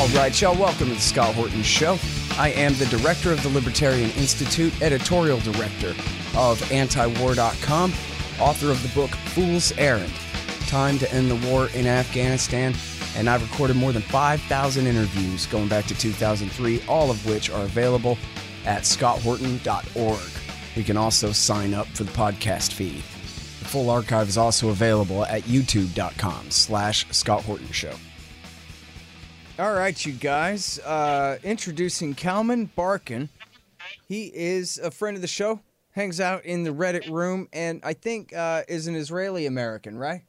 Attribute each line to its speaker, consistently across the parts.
Speaker 1: right, y'all, welcome to the Scott Horton Show. I am the director of the Libertarian Institute, editorial director of antiwar.com, author of the book Fool's Errand, Time to End the War in Afghanistan, and I've recorded more than 5,000 interviews going back to 2003, all of which are available at scotthorton.org. You can also sign up for the podcast feed. The full archive is also available at youtube.com/Scott Horton Show. All right, you guys. Introducing Kalman Barkan. He is a friend of the show, hangs out in the Reddit room, and I think is an Israeli-American, right?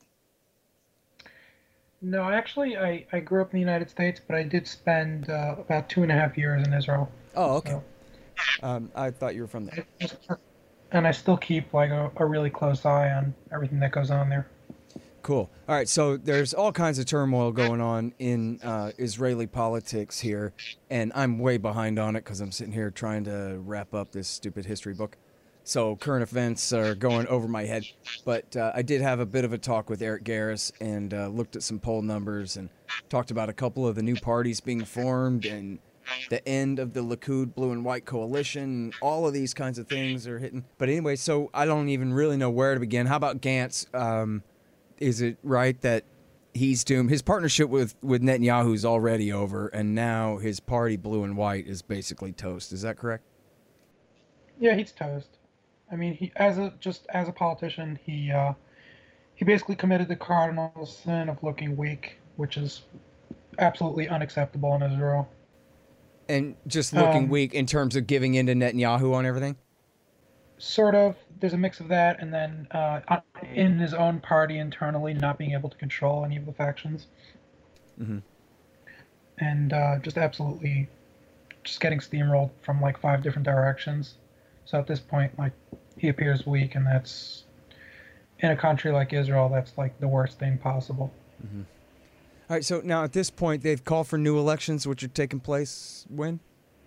Speaker 2: No, actually, I grew up in the United States, but I did spend about 2.5 years in Israel.
Speaker 1: Oh, okay.
Speaker 2: So,
Speaker 1: I thought you were from there.
Speaker 2: and I still keep like a really close eye on everything that goes on there.
Speaker 1: Cool. All right, so there's all kinds of turmoil going on in Israeli politics here, and I'm way behind on it because I'm sitting here trying to wrap up this stupid history book. So current events are going over my head. But I did have a bit of a talk with Eric Garris and looked at some poll numbers and talked about a couple of the new parties being formed and the end of the Likud blue and white coalition. All of these kinds of things are hitting. But anyway, so I don't even really know where to begin. How about Gantz? Is it right that he's doomed? His partnership with Netanyahu is already over, and now his party, Blue and White, is basically toast. Is that correct?
Speaker 2: Yeah, he's toast. I mean, he as a politician, he basically committed the cardinal sin of looking weak, which is absolutely unacceptable in Israel.
Speaker 1: And just looking weak in terms of giving in to Netanyahu on everything?
Speaker 2: Sort of. There's a mix of that, and then in his own party internally, not being able to control any of the factions.
Speaker 1: Mm-hmm.
Speaker 2: And just absolutely just getting steamrolled from like 5 different directions. So at this point, like, he appears weak, and that's, in a country like Israel, that's like the worst thing possible.
Speaker 1: Mm-hmm. All right, so now at this point, they've called for new elections, which are taking place when?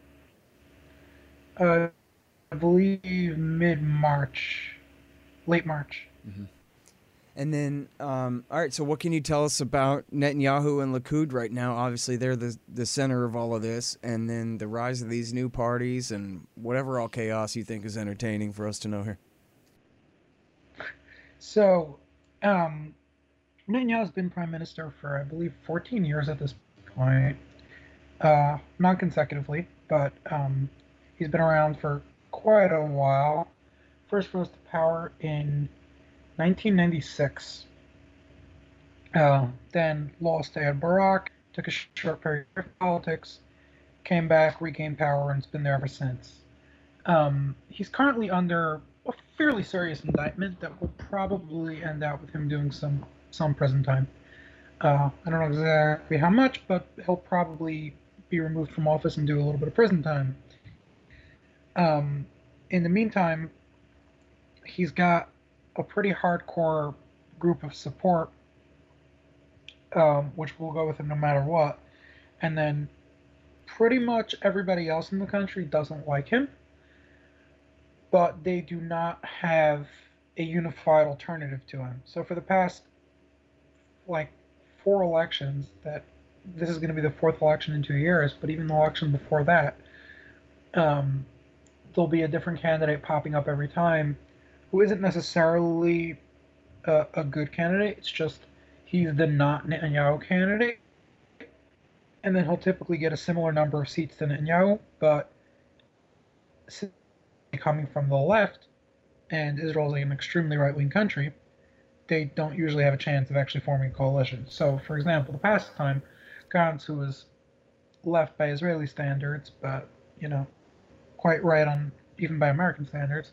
Speaker 2: I believe mid-March, late March.
Speaker 1: Mm-hmm. And then, all right, so what can you tell us about Netanyahu and Likud right now? Obviously, they're the center of all of this, and then the rise of these new parties and whatever all chaos you think is entertaining for us to know here.
Speaker 2: So, Netanyahu's been prime minister for, I believe, 14 years at this point, not consecutively, but he's been around for quite a while. First rose to power in 1996. Then lost to Ehud Barak, took a short period of politics, came back, regained power, and has been there ever since. He's currently under a fairly serious indictment that will probably end out with him doing some prison time. I don't know exactly how much, but he'll probably be removed from office and do a little bit of prison time. In the meantime, he's got a pretty hardcore group of support, which will go with him no matter what. And then pretty much everybody else in the country doesn't like him, but they do not have a unified alternative to him. So for the past, like, 4 elections, this is going to be the 4th election in 2 years, but even the election before that, there'll be a different candidate popping up every time who isn't necessarily a good candidate. It's just he's the not Netanyahu candidate. And then he'll typically get a similar number of seats to Netanyahu, but coming from the left, and Israel is an extremely right-wing country, they don't usually have a chance of actually forming a coalition. So, for example, the past time, Gantz, who was left by Israeli standards, but, you know, quite right on even by American standards,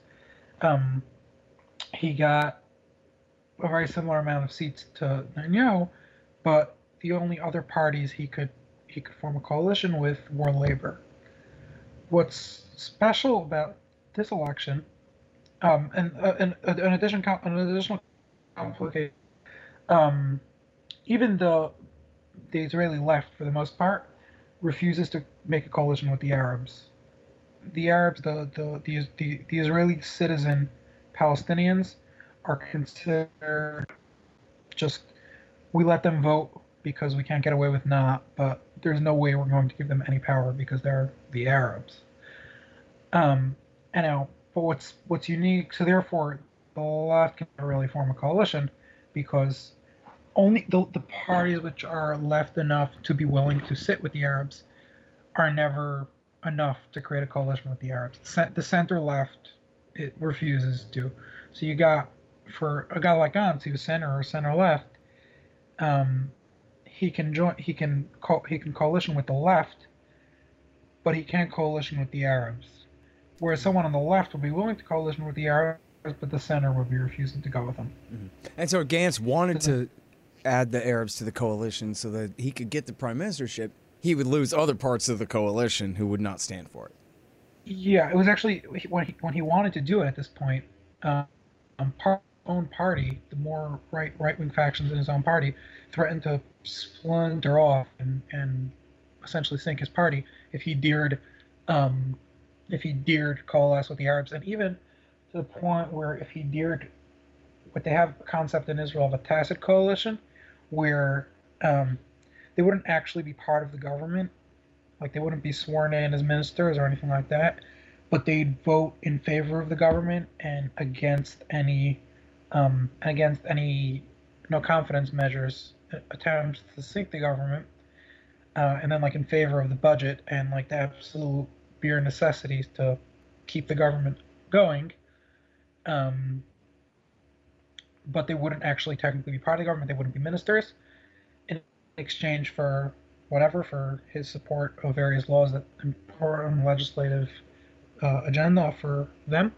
Speaker 2: he got a very similar amount of seats to Netanyahu, but the only other parties he could form a coalition with were Labor. What's special about this election, and an additional complication, even though the Israeli left, for the most part, refuses to make a coalition with the Arabs. The Arabs, the Israeli citizen Palestinians, are considered just, we let them vote because we can't get away with not, but there's no way we're going to give them any power because they're the Arabs. Um, and now, but what's unique? So therefore, the left can never really form a coalition because only the parties which are left enough to be willing to sit with the Arabs are never enough to create a coalition with the Arabs. The center left it refuses to. So you got for a guy like Gantz, who's center or center left, um, he can join. He can coalition with the left, but he can't coalition with the Arabs. Whereas someone on the left would be willing to coalition with the Arabs, but the center would be refusing to go with them.
Speaker 1: Mm-hmm. And so Gantz wanted to add the Arabs to the coalition so that he could get the prime ministership. He would lose other parts of the coalition who would not stand for it.
Speaker 2: Yeah, it was actually when he wanted to do it at this point. Own party, the more right wing factions in his own party, threatened to splinter off and essentially sink his party if he dared coalesce with the Arabs, and even to the point where if he dared, what they have a concept in Israel of a tacit coalition, where they wouldn't actually be part of the government, like they wouldn't be sworn in as ministers or anything like that, but they'd vote in favor of the government and against any no confidence measures, attempts to sink the government, and then like in favor of the budget and like the absolute bare necessities to keep the government going. But they wouldn't actually technically be part of the government. They wouldn't be ministers in exchange for whatever, for his support of various laws that important legislative agenda for them.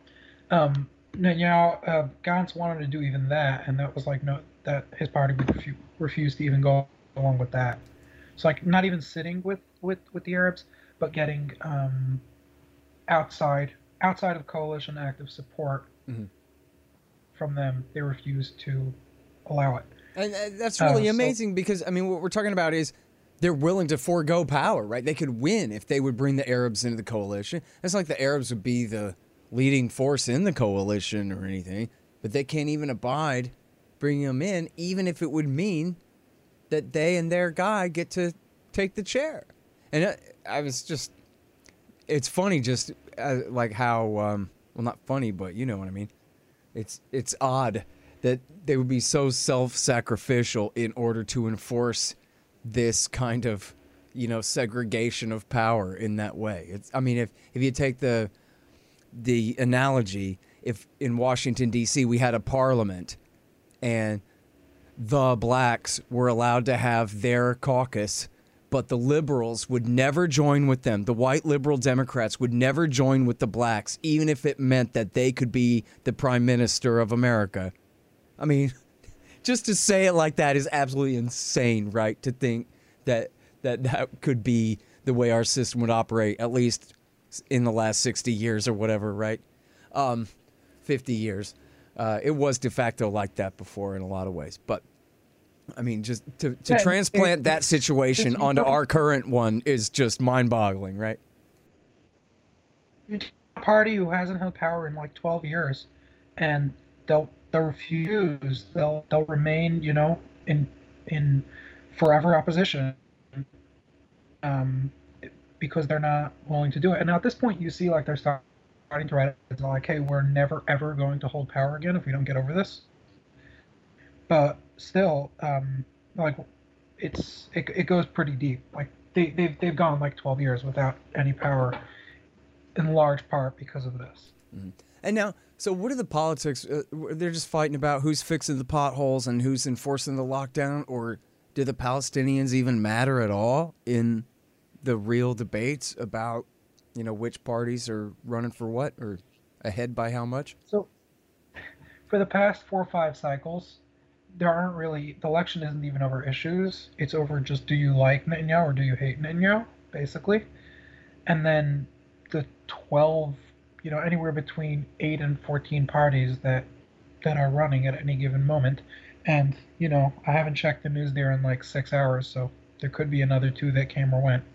Speaker 2: Gantz wanted to do even that, and that was like no, that his party would refuse to even go along with that. So like not even sitting with the Arabs, but getting outside of coalition active support from them, they refused to allow it.
Speaker 1: And that's really amazing because I mean what we're talking about is they're willing to forego power, right? They could win if they would bring the Arabs into the coalition. It's like the Arabs would be the leading force in the coalition or anything, but they can't even abide bringing them in, even if it would mean that they and their guy get to take the chair. And I was just, it's funny just like how, well, not funny, but you know what I mean. It's odd that they would be so self-sacrificial in order to enforce this kind of, segregation of power in that way. I mean, if you take the analogy, if in Washington, D.C., we had a parliament and the blacks were allowed to have their caucus, but the liberals would never join with them. The white liberal Democrats would never join with the blacks, even if it meant that they could be the prime minister of America. I mean, just to say it like that is absolutely insane, right? To think that could be the way our system would operate, at least in the last 60 years or whatever, right? 50 years. It was de facto like that before in a lot of ways. But, I mean, just to transplant that situation onto our current one is just mind-boggling, right?
Speaker 2: A party who hasn't held power in like 12 years, and they'll refuse. They'll remain, in forever opposition, because they're not willing to do it. And now at this point, you see like they're starting to write it like, "Hey, we're never ever going to hold power again if we don't get over this." But still, like it goes pretty deep. Like they've gone like 12 years without any power, in large part because of this.
Speaker 1: Mm-hmm. And now, so what are the politics? They're just fighting about who's fixing the potholes and who's enforcing the lockdown, or do the Palestinians even matter at all in the real debates about, which parties are running for what or ahead by how much?
Speaker 2: So, for the past 4 or 5 cycles, the election isn't even over issues. It's over just, do you like Netanyahu or do you hate Netanyahu, basically. And then the 12, anywhere between 8 and 14 parties that are running at any given moment. And, I haven't checked the news there in like 6 hours, so there could be another 2 that came or went.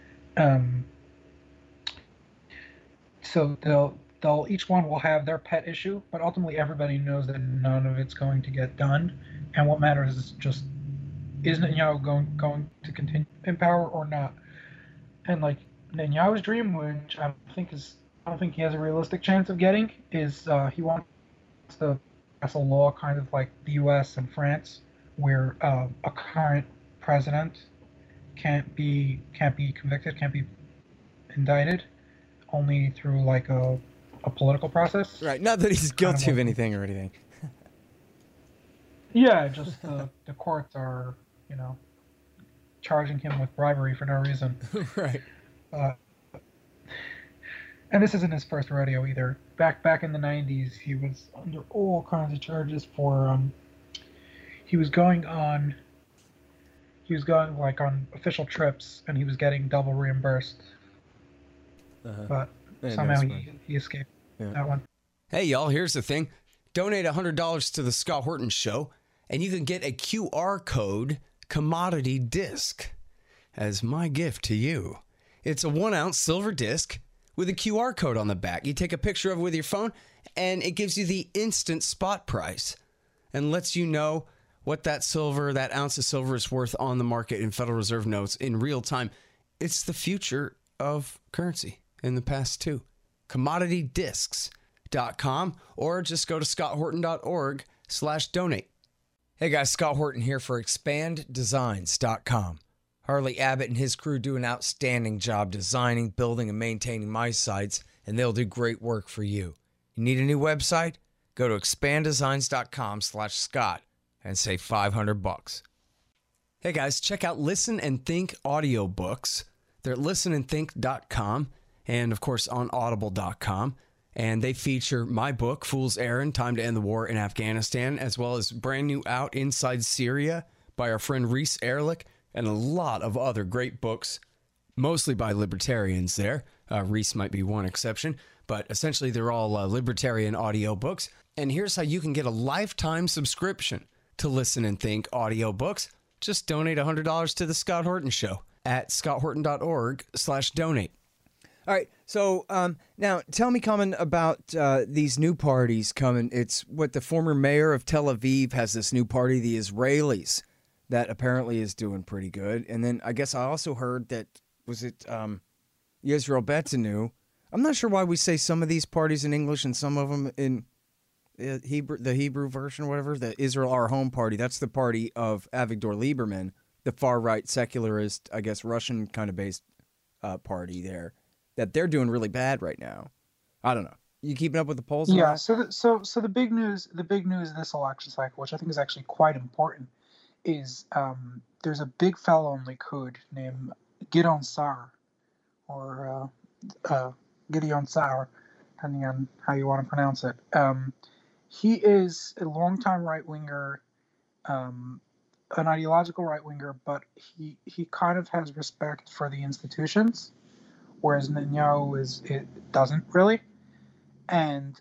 Speaker 2: So they'll each one will have their pet issue, but ultimately everybody knows that none of it's going to get done. And what matters is just is Netanyahu going to continue in power or not? And like Netanyahu's dream, which I don't think he has a realistic chance of getting, is he wants to pass a law kind of like the U.S. and France, where a current president can't be convicted, can't be indicted, only through like a political process.
Speaker 1: Right. Not that he's guilty of anything or anything.
Speaker 2: Yeah, just the courts are, charging him with bribery for no reason.
Speaker 1: Right.
Speaker 2: And this isn't his first rodeo either. Back in the 90s, he was under all kinds of charges for he was going like on official trips and he was getting double reimbursed. But somehow he escaped that one.
Speaker 1: Hey y'all, here's the thing. Donate $100 to the Scott Horton Show and you can get a QR code commodity disc as my gift to you. It's a 1-ounce silver disc with a QR code on the back. You take a picture of it with your phone, and it gives you the instant spot price and lets you know what that ounce of silver is worth on the market in Federal Reserve notes in real time. It's the future of currency in the past, too. CommodityDiscs.com, or just go to scotthorton.org/donate. Hey guys, Scott Horton here for ExpandDesigns.com. Harley Abbott and his crew do an outstanding job designing, building, and maintaining my sites, and they'll do great work for you. You need a new website? Go to expanddesigns.com/Scott and save $500. Hey guys, check out Listen and Think audiobooks. They're at listenandthink.com and, of course, on audible.com. And they feature my book, Fool's Errand, Time to End the War in Afghanistan, as well as brand new out Inside Syria by our friend Reese Erlich, and a lot of other great books, mostly by libertarians there. Reese might be one exception, but essentially they're all libertarian audiobooks. And here's how you can get a lifetime subscription to Listen and Think audiobooks. Just donate $100 to the Scott Horton Show at scotthorton.org/donate.
Speaker 3: All right, so now tell me, Common, about these new parties coming. It's what the former mayor of Tel Aviv has this new party, the Israelis, that apparently is doing pretty good. And then I guess I also heard that, was it Yisrael Betzenu? I'm not sure why we say some of these parties in English and some of them in Hebrew, the Hebrew version or whatever. The Israel Our Home Party, that's the party of Avigdor Lieberman, the far-right secularist, I guess Russian kind of based party there, that they're doing really bad right now. I don't know. You keeping up with the polls?
Speaker 2: Yeah. So the big news this election cycle, which I think is actually quite important, is there's a big fellow in Likud named Gideon Sa'ar, or Gideon Sa'ar, depending on how you want to pronounce it. He is a longtime right-winger, an ideological right-winger, but he kind of has respect for the institutions, whereas Netanyahu doesn't really. And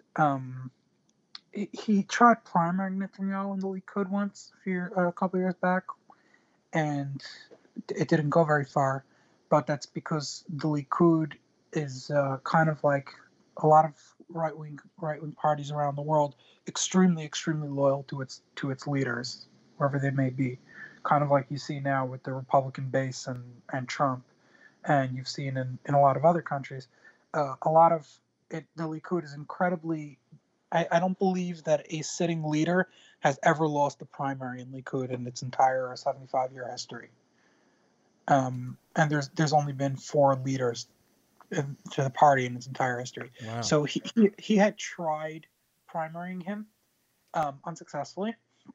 Speaker 2: he tried primarying Netanyahu in the Likud once a couple years back, and it didn't go very far. But that's because the Likud is kind of like a lot of right wing parties around the world, extremely loyal to its leaders, wherever they may be. Kind of like you see now with the Republican base and Trump, and you've seen in a lot of other countries. A lot of the Likud is incredibly. I don't believe that a sitting leader has ever lost a primary in Likud in its entire 75-year history. And there's only been 4 leaders to the party in its entire history.
Speaker 3: Wow.
Speaker 2: So he had tried primarying him unsuccessfully,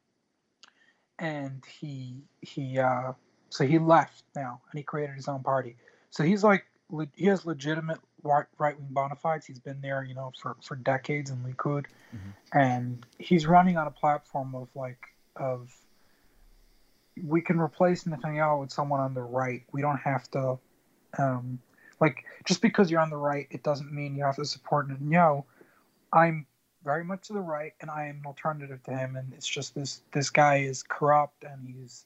Speaker 2: and he left now and he created his own party. So he has legitimate right-wing bona fides. He's been there, for decades in Likud, and he's running on a platform of we can replace Netanyahu with someone on the right. We don't have to, just because you're on the right, it doesn't mean you have to support Netanyahu. I'm very much to the right, and I am an alternative to him. And it's just this guy is corrupt, and he's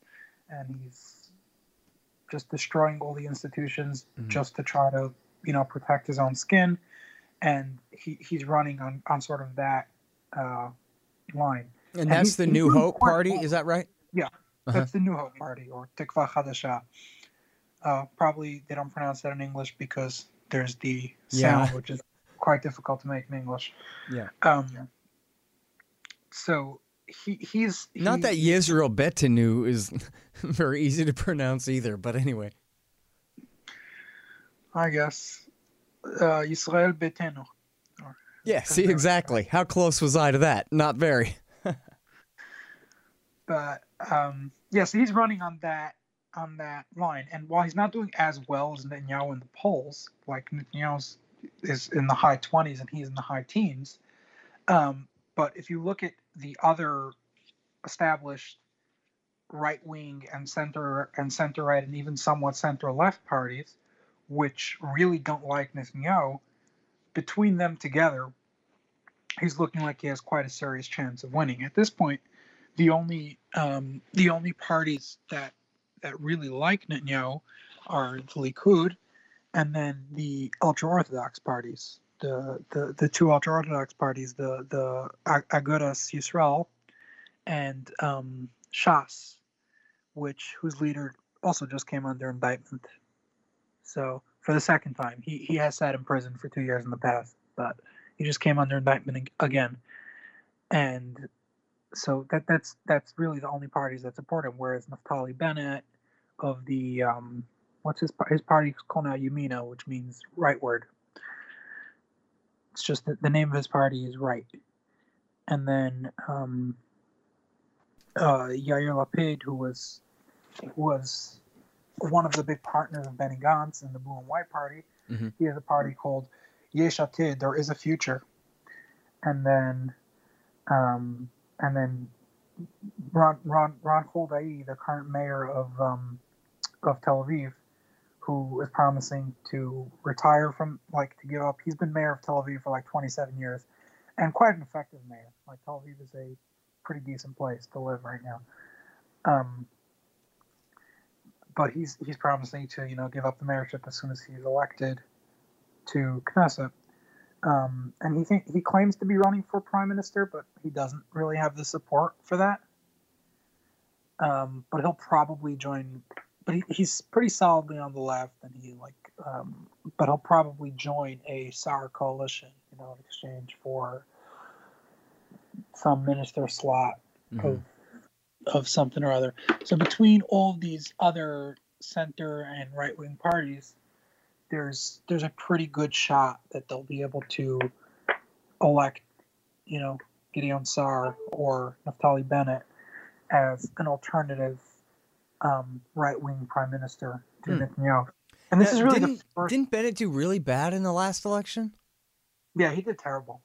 Speaker 2: just destroying all the institutions just to try to, protect his own skin. And he's running on sort of that line.
Speaker 3: And that's the New Hope Party, is that right?
Speaker 2: Yeah.
Speaker 3: Uh-huh.
Speaker 2: That's the New Hope Party, or Tikva Hadasha. Probably they don't pronounce that in English because there's the sound, which is quite difficult to make in English.
Speaker 3: Yeah.
Speaker 2: So he's
Speaker 3: not that Yisrael Betinu is very easy to pronounce either, but anyway.
Speaker 2: I guess Yisrael Betenu.
Speaker 3: Yeah, see, exactly. How close was I to that? Not very.
Speaker 2: But so he's running on that line, and while he's not doing as well as Netanyahu in the polls, like Netanyahu is in the high 20s and he's in the high teens, but if you look at the other established right wing and center right and even somewhat center left parties, which really don't like Netanyahu, between them together, he's looking like he has quite a serious chance of winning. At this point, the only parties that really like Netanyahu are the Likud and then the ultra-Orthodox parties. The two ultra-Orthodox parties, the Agudas Yisrael and Shas, whose leader also just came under indictment. So for the second time, he has sat in prison for 2 years in the past, but he just came under indictment again. And so that's really the only parties that support him. Whereas Naftali Bennett of the what's his party is called now, Yamina, which means rightward. It's just that the name of his party is Right. And then Yair Lapid, who was one of the big partners of Benny Gantz in the Blue and White Party, he has a party called Yesh Atid, There Is a Future. And then Ron Huldai, the current mayor of Tel Aviv, who is promising to retire from, to give up. He's been mayor of Tel Aviv for 27 years, and quite an effective mayor. Tel Aviv is a pretty decent place to live right now. But he's promising to give up the mayorship as soon as he's elected to Knesset. And he claims to be running for prime minister, but he doesn't really have the support for that. But he'll probably join. But he's pretty solidly on the left, and but he'll probably join a Saar coalition, in exchange for some minister slot of something or other. So between all of these other center and right wing parties, there's a pretty good shot that they'll be able to elect, Gideon Saar or Naftali Bennett as an alternative right wing prime minister to Netanyahu. And this is really the first.
Speaker 3: Didn't Bennett do really bad in the last election?
Speaker 2: Yeah, he did terrible.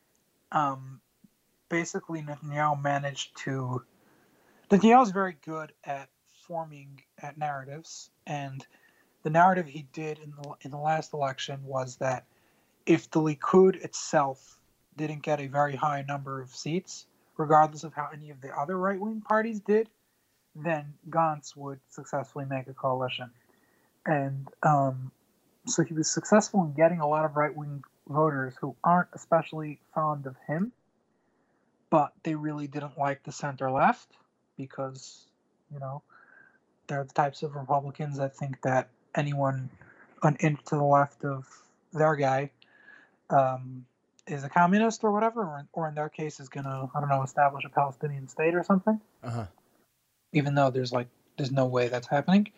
Speaker 2: Basically, Netanyahu is very good at forming narratives, and the narrative he did in the last election was that if the Likud itself didn't get a very high number of seats, regardless of how any of the other right-wing parties did, then Gantz would successfully make a coalition. And so he was successful in getting a lot of right-wing voters who aren't especially fond of him, but they really didn't like the center-left because, they're the types of Republicans that think that anyone an inch to the left of their guy is a communist or whatever, or in their case is going to, establish a Palestinian state or something. Even though there's no way that's happening.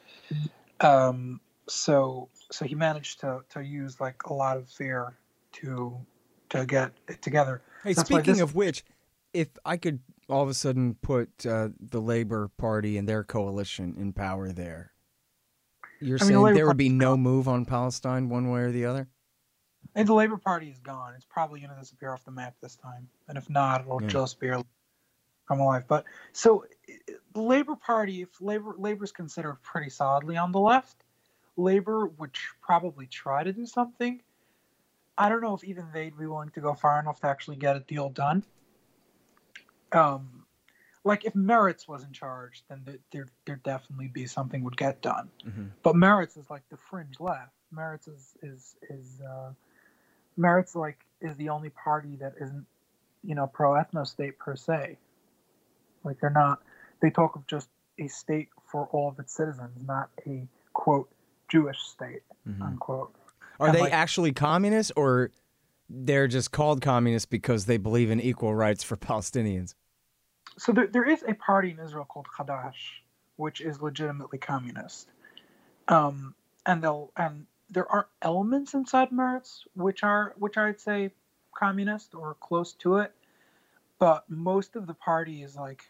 Speaker 2: So he managed to use a lot of fear to get it together.
Speaker 3: Hey, speaking of which, if I could all of a sudden put the Labor Party and their coalition in power there, you're saying there would be no move on Palestine one way or the other?
Speaker 2: And the Labor Party is gone. It's probably going to disappear off the map this time. And if not, it'll just barely come alive. But so the Labor Party, if Labor's considered pretty solidly on the left, Labor would probably try to do something. I don't know if even they'd be willing to go far enough to actually get a deal done. If Meretz was in charge, then there'd definitely be something would get done. But Meretz is the fringe left. Meretz is the only party that isn't pro ethno state per se. They're not. They talk of just a state for all of its citizens, not a quote Jewish state, unquote.
Speaker 3: Are
Speaker 2: And
Speaker 3: they
Speaker 2: like,
Speaker 3: actually communists, or they're just called communists because they believe in equal rights for Palestinians?
Speaker 2: so there is a party in Israel called Hadash, which is legitimately communist. And there are elements inside Meretz which I'd say communist or close to it, but most of the party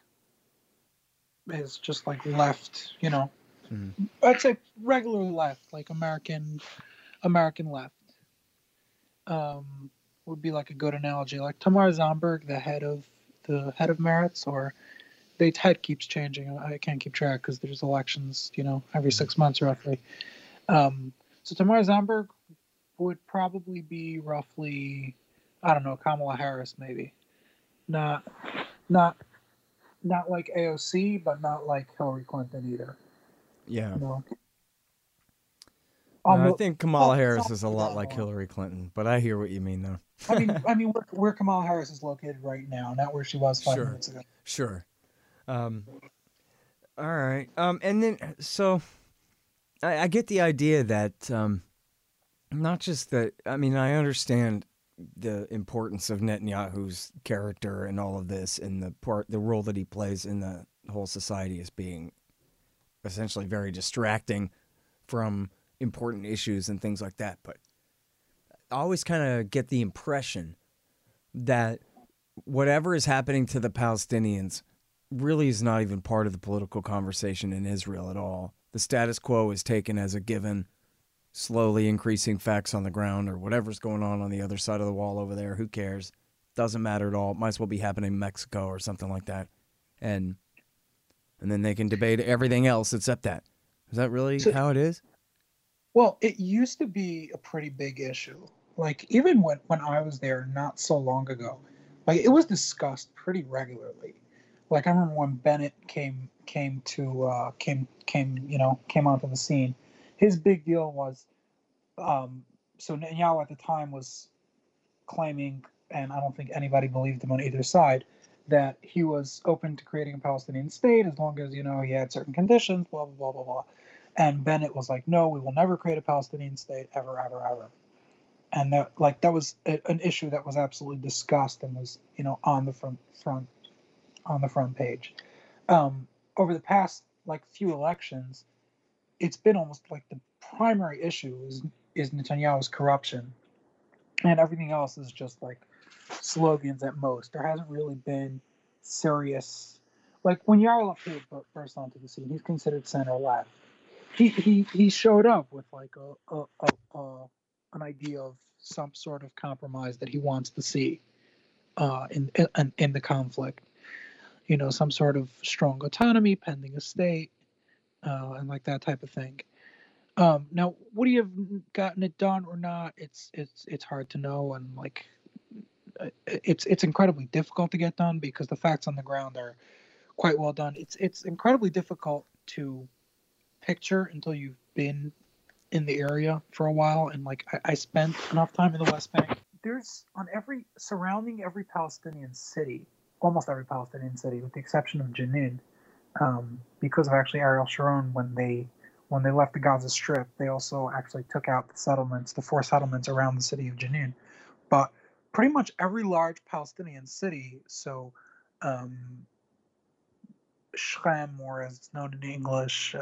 Speaker 2: is just like left, I'd say regular left, like American left. Would be like a good analogy. Like Tamar Zomberg, the head of Meretz, or the head keeps changing. I can't keep track because there's elections, every 6 months roughly. So Tamar Zomberg would probably be roughly, I don't know, Kamala Harris maybe. Not like AOC, but not like Hillary Clinton either.
Speaker 3: Yeah.
Speaker 2: No.
Speaker 3: I think Kamala Harris is a lot like Hillary Clinton, but I hear what you mean, though.
Speaker 2: I mean, where Kamala Harris is located right now, not where she was 5 minutes ago.
Speaker 3: Sure. All right. And then, so I get the idea that not just that. I mean, I understand the importance of Netanyahu's character and all of this, and the role that he plays in the whole society as being essentially very distracting from important issues and things like that. But I always kind of get the impression that whatever is happening to the Palestinians really is not even part of the political conversation in Israel at all. The status quo is taken as a given, slowly increasing facts on the ground, or whatever's going on the other side of the wall over there. Who cares? Doesn't matter at all. Might as well be happening in Mexico or something like that. And then they can debate everything else except that. Is that really how it is?
Speaker 2: Well, it used to be a pretty big issue. Like even when I was there not so long ago, like it was discussed pretty regularly. Like I remember when Bennett came onto the scene. His big deal was, so Netanyahu at the time was claiming, and I don't think anybody believed him on either side, that he was open to creating a Palestinian state as long as he had certain conditions, blah blah blah blah blah. And Bennett was like, "No, we will never create a Palestinian state ever, ever, ever." And that was an issue that was absolutely discussed and was on the front page. Over the past few elections, it's been almost like the primary issue is Netanyahu's corruption, and everything else is just like slogans at most. There hasn't really been serious. Like when Yair Lapid burst onto the scene, he's considered center left. He showed up with like an idea of some sort of compromise that he wants to see in the conflict. Some sort of strong autonomy pending a state, and like that type of thing. Now, would he have gotten it done or not? It's hard to know, and like it's incredibly difficult to get done because the facts on the ground are quite well done. It's incredibly difficult to picture until you've been in the area for a while, and like I spent enough time in the West Bank. There's surrounding every Palestinian city, almost every Palestinian city, with the exception of Jenin, because of actually Ariel Sharon when they left the Gaza Strip, they also actually took out the 4 settlements around the city of Jenin. But pretty much every large Palestinian city, so Shechem, or as it's known in English,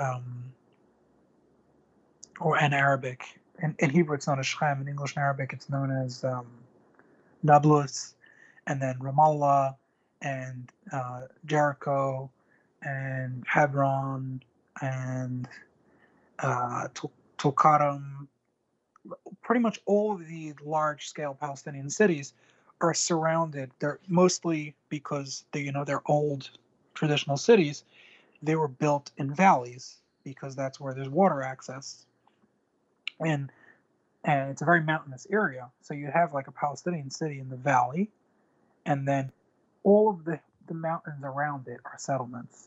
Speaker 2: or in Arabic. In Hebrew, it's known as Shechem. In English and Arabic, it's known as Nablus, and then Ramallah, and Jericho, and Hebron, and Tulkarm. Pretty much all of the large-scale Palestinian cities are surrounded. They're mostly because they're old traditional cities. They were built in valleys because that's where there's water access, and it's a very mountainous area. So you have like a Palestinian city in the valley, and then all of the mountains around it are settlements.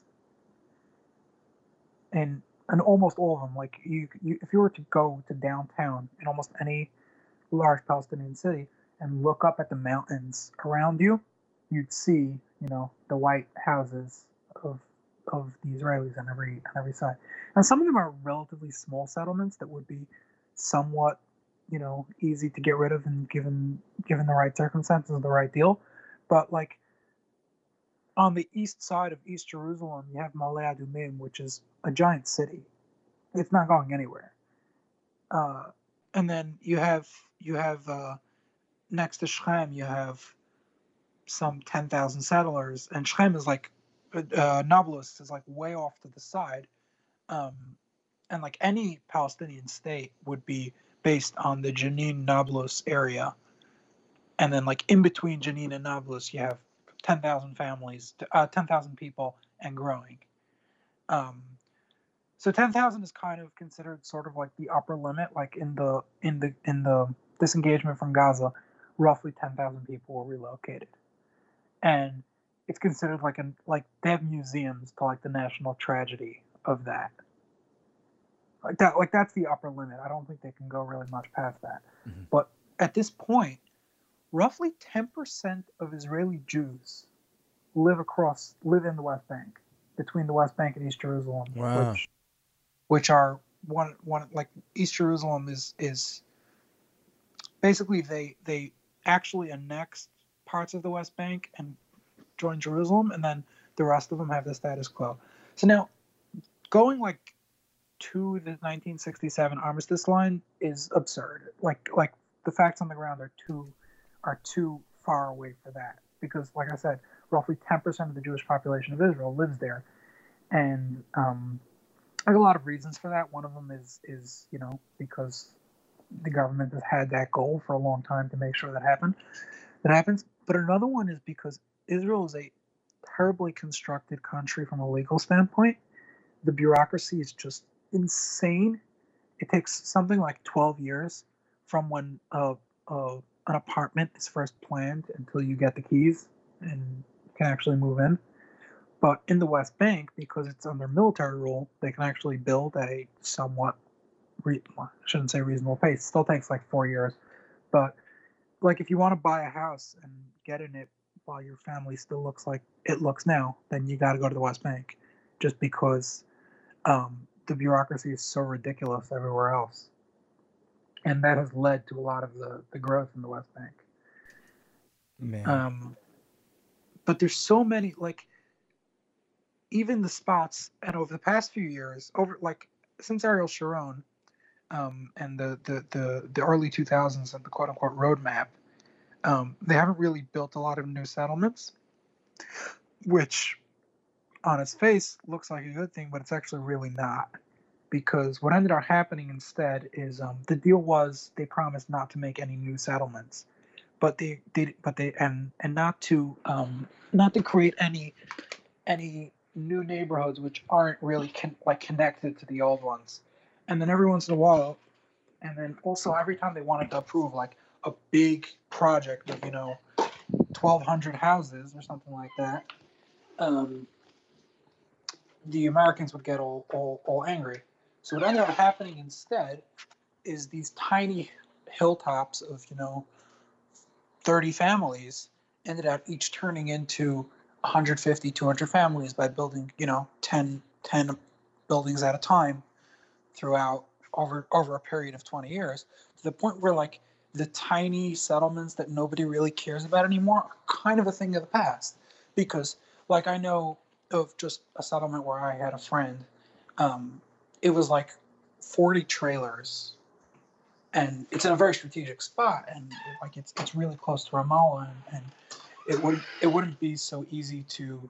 Speaker 2: And almost all of them, like you if you were to go to downtown in almost any large Palestinian city and look up at the mountains around you, you'd see, the white houses of the Israelis on every side. And some of them are relatively small settlements that would be somewhat, easy to get rid of and given the right circumstances and the right deal. But like on the east side of East Jerusalem, you have Ma'ale Adumim, which is a giant city. It's not going anywhere. And then you have next to Shechem, you have some 10,000 settlers, and Shechem is like Nablus is like way off to the side, and like any Palestinian state would be based on the Jenin Nablus area, and then like in between Jenin and Nablus, you have 10,000 families, 10,000 people, and growing. So 10,000 is kind of considered sort of like the upper limit, like in the disengagement from Gaza, roughly 10,000 people were relocated, and it's considered like they have museums to like the national tragedy of that. Like that's the upper limit. I don't think they can go really much past that. Mm-hmm. But at this point, roughly 10% of Israeli Jews live in the West Bank, between the West Bank and East Jerusalem.
Speaker 3: Wow.
Speaker 2: Which are one like East Jerusalem is basically they actually annexed parts of the West Bank and joined Jerusalem, and then the rest of them have the status quo. So now going like to the 1967 armistice line is absurd. Like the facts on the ground are too far away for that, because like I said, roughly 10% of the Jewish population of Israel lives there, and there's a lot of reasons for that. One of them is because the government has had that goal for a long time to make sure that happens. But another one is because Israel is a terribly constructed country from a legal standpoint. The bureaucracy is just insane. It takes something like 12 years from when an apartment is first planned until you get the keys and can actually move in. But in the West Bank, because it's under military rule, they can actually build at a somewhat, I shouldn't say reasonable pace. It still takes like 4 years. But like if you want to buy a house and get in it while your family still looks like it looks now, then you got to go to the West Bank, just because the bureaucracy is so ridiculous everywhere else. And that has led to a lot of the growth in the West Bank.
Speaker 3: Man.
Speaker 2: But there's so many, like, even the spots, and over the past few years, since Ariel Sharon, and the early 2000s and the quote unquote roadmap, they haven't really built a lot of new settlements, which on its face looks like a good thing, but it's actually really not, because what ended up happening instead is the deal was they promised not to make any new settlements, but they not to create any new neighborhoods which aren't really connected to the old ones. And then every once in a while, and then also every time they wanted to approve like a big project of 1,200 houses or something like that, the Americans would get all angry. So what ended up happening instead is these tiny hilltops of 30 families ended up each turning into 150, 200 families by building, 10 buildings at a time throughout over a period of 20 years, to the point where like the tiny settlements that nobody really cares about anymore are kind of a thing of the past. Because like I know of just a settlement where I had a friend, it was like 40 trailers, and it's in a very strategic spot, and like it's really close to Ramallah, and it wouldn't be so easy to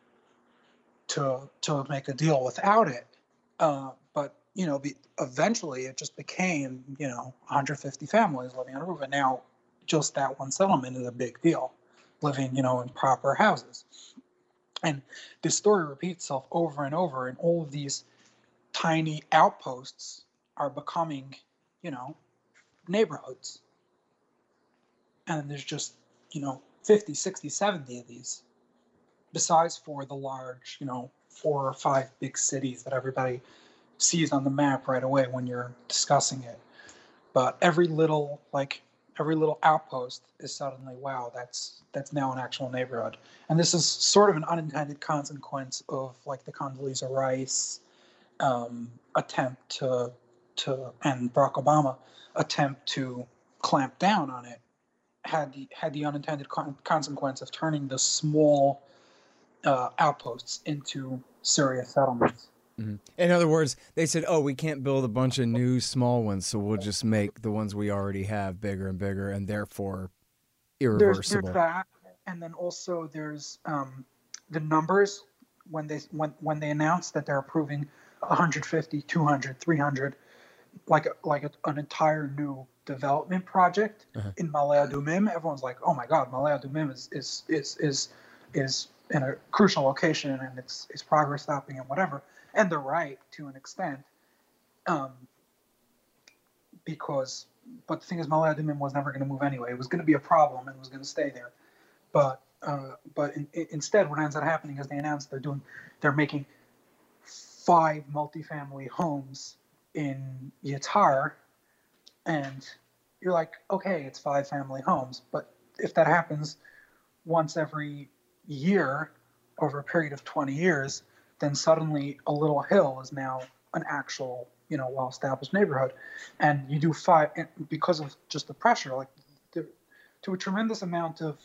Speaker 2: make a deal without it. But eventually it just became 150 families living on a roof, and now just that one settlement is a big deal, living in proper houses. And this story repeats itself over and over, and all of these tiny outposts are becoming neighborhoods, and there's just 50, 60, 70 of these, besides for the large 4 or 5 big cities that everybody sees on the map right away when you're discussing it. But every little every little outpost is suddenly, wow, that's now an actual neighborhood. And this is sort of an unintended consequence of like the Condoleezza Rice attempt and Barack Obama attempt to clamp down on it had the unintended consequence of turning the small outposts into serious settlements.
Speaker 3: Mm-hmm. In other words, they said, "Oh, we can't build a bunch of new small ones, so we'll just make the ones we already have bigger and bigger, and therefore irreversible."
Speaker 2: There's that, and then also there's the numbers when they announce that they're approving 150, 200, 300, an entire new development project in Malaya Dumim. Everyone's like, "Oh my God, Malaya Dumim is in a crucial location and it's progress stopping and whatever." And they're right to an extent, but the thing is, Malaya Dumim was never going to move anyway. It was going to be a problem and it was going to stay there. But instead, what ends up happening is they announced they're making 5 multifamily homes in Yatar, and you're like, okay, it's 5 family homes, but if that happens once every year over a period of 20 years, then suddenly a little hill is now an actual, well-established neighborhood. And you do 5, and because of just the pressure, like to a tremendous amount of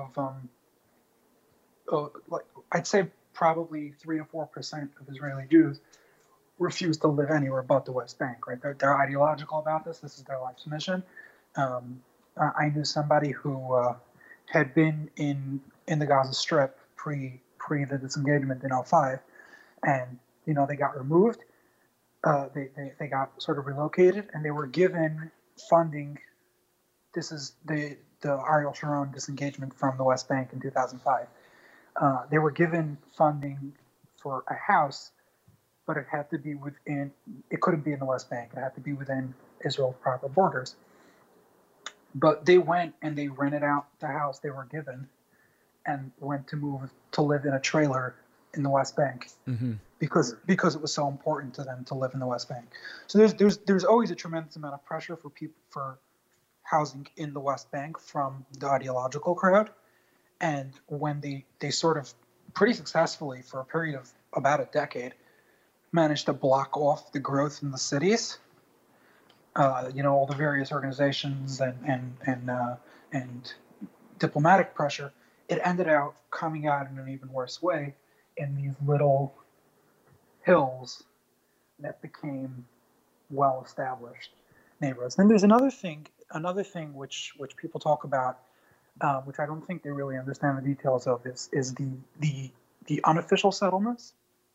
Speaker 2: like I'd say probably 3 to 4% of Israeli Jews refuse to live anywhere but the West Bank. Right? They're ideological about this. This is their life's mission. I knew somebody who had been in the Gaza Strip pre the disengagement in 2005, and they got removed. They got sort of relocated, and they were given funding. This is the Ariel Sharon disengagement from the West Bank in 2005. They were given funding for a house, but it had to be within. It couldn't be in the West Bank. It had to be within Israel's proper borders. But they went and they rented out the house they were given, and went to live in a trailer in the West Bank, because it was so important to them to live in the West Bank. So there's always a tremendous amount of pressure for people for housing in the West Bank from the ideological crowd, and when they sort of pretty successfully for a period of about a decade managed to block off the growth in the cities. All the various organizations and diplomatic pressure, it ended up coming out in an even worse way in these little hills that became well-established neighborhoods. Then there's another thing which people talk about, which I don't think they really understand the details of, is the unofficial settlements.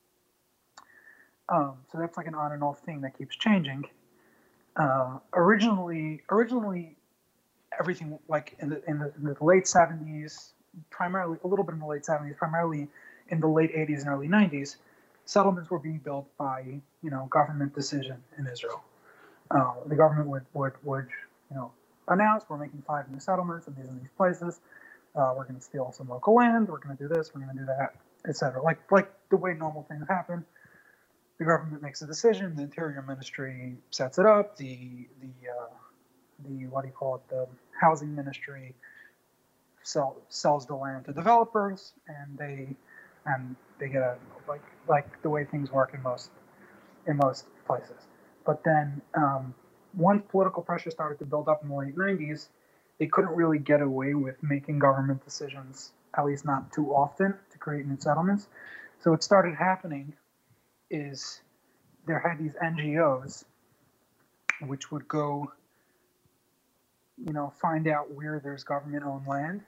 Speaker 2: So that's like an on and off thing that keeps changing. Originally, everything like in the late 70s, primarily a little bit in the late 70s, primarily in the late 80s and early 90s, settlements were being built by government decision in Israel. The government would announce, we're making 5 new settlements in these places. We're going to steal some local land. We're going to do this. We're going to do that, etc. Like the way normal things happen. The government makes a decision. The Interior Ministry sets it up. The the Housing Ministry sells the land to developers, and they get a like the way things work in most places. But then once political pressure started to build up in the late 90s, they couldn't really get away with making government decisions, at least not too often, to create new settlements. So what started happening is there had these NGOs which would go, find out where there's government-owned land,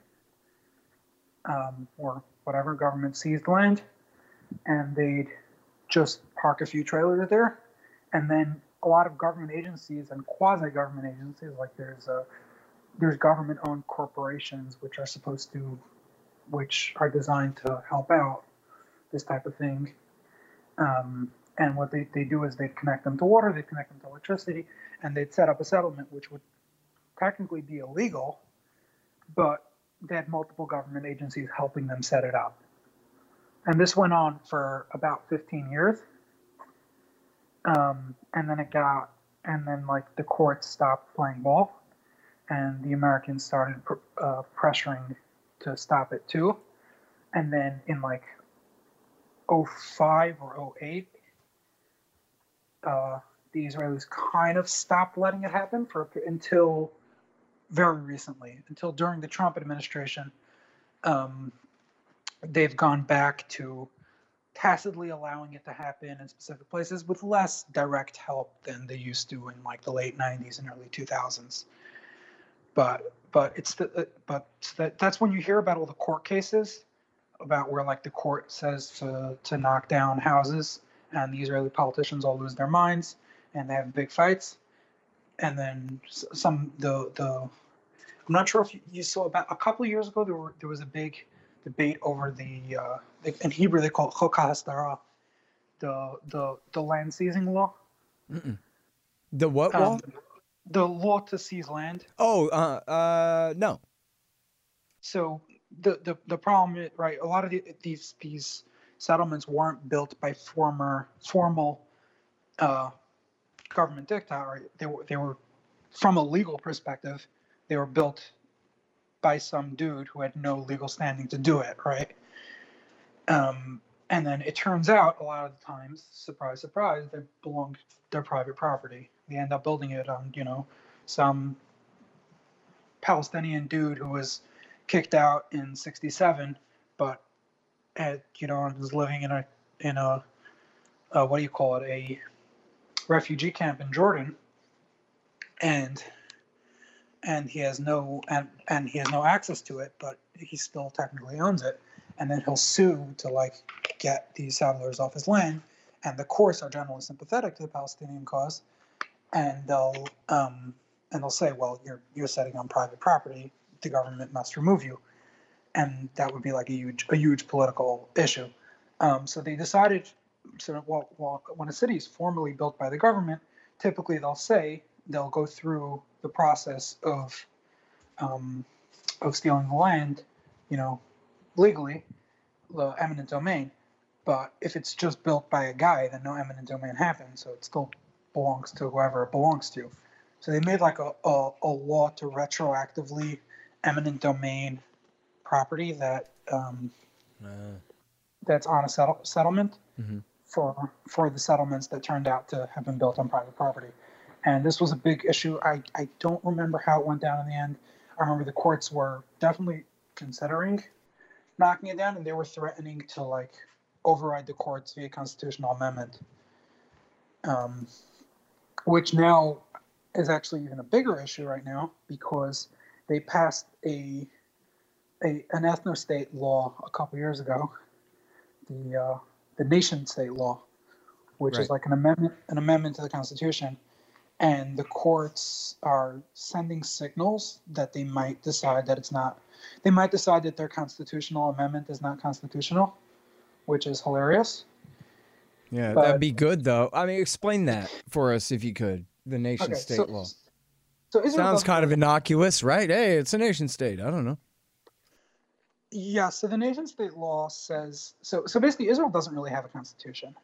Speaker 2: or whatever, government seized land, and they'd just park a few trailers there, and then a lot of government agencies and quasi-government agencies, like there's government-owned corporations which are designed to help out this type of thing. And what they do is they'd connect them to water, they'd connect them to electricity, and they'd set up a settlement which would technically be illegal, but they had multiple government agencies helping them set it up. And this went on for about 15 years. And then the courts stopped playing ball. and the Americans started pressuring to stop it too. And then in like '05 or '08, the Israelis kind of stopped letting it happen until very recently, until during the Trump administration. They've gone back to tacitly allowing it to happen in specific places with less direct help than they used to in like the late '90s and early 2000s. But that's when you hear about all the court cases about where like the court says to knock down houses, and the Israeli politicians all lose their minds and they have big fights. And then I'm not sure if you saw, about a couple of years ago there was a big debate over in Hebrew they call it Chok HaHasdara, the land seizing law.
Speaker 3: Mm-mm. The what law?
Speaker 2: The law to seize land.
Speaker 3: Oh, no.
Speaker 2: So the problem is, right, a lot of these settlements weren't built by formal government diktat. Right? They were from a legal perspective, they were built by some dude who had no legal standing to do it, right? And then it turns out a lot of the times, surprise, surprise, they're private property. They end up building it on, some Palestinian dude who was kicked out in '67, but was living in a what do you call it, a refugee camp in Jordan, and he has no access to it, but he still technically owns it, and then he'll sue to like get these settlers off his land, and the courts are generally sympathetic to the Palestinian cause, and they'll say, well, you're setting on private property, the government must remove you, and that would be like a huge political issue. So they decided, when a city is formally built by the government, typically they'll go through the process of stealing the land, legally, the eminent domain. But if it's just built by a guy, then no eminent domain happens, so it still belongs to whoever it belongs to. So they made like a law to retroactively eminent domain property that's on a settlement, mm-hmm. for the settlements that turned out to have been built on private property. And this was a big issue. I don't remember how it went down in the end. I remember the courts were definitely considering knocking it down, and they were threatening to like override the courts via constitutional amendment, which now is actually even a bigger issue right now, because they passed an ethno-state law a couple years ago, the nation-state law, which is like an amendment to the Constitution, and the courts are sending signals that they might decide that it's not. They might decide that their constitutional amendment is not constitutional, which is hilarious.
Speaker 3: Yeah, that'd be good, though. I mean, explain that for us if you could. The nation-state law.
Speaker 2: So
Speaker 3: sounds kind of innocuous, right? Hey, it's a nation-state. I don't know.
Speaker 2: Yeah, so the nation-state law says so basically Israel doesn't really have a constitution.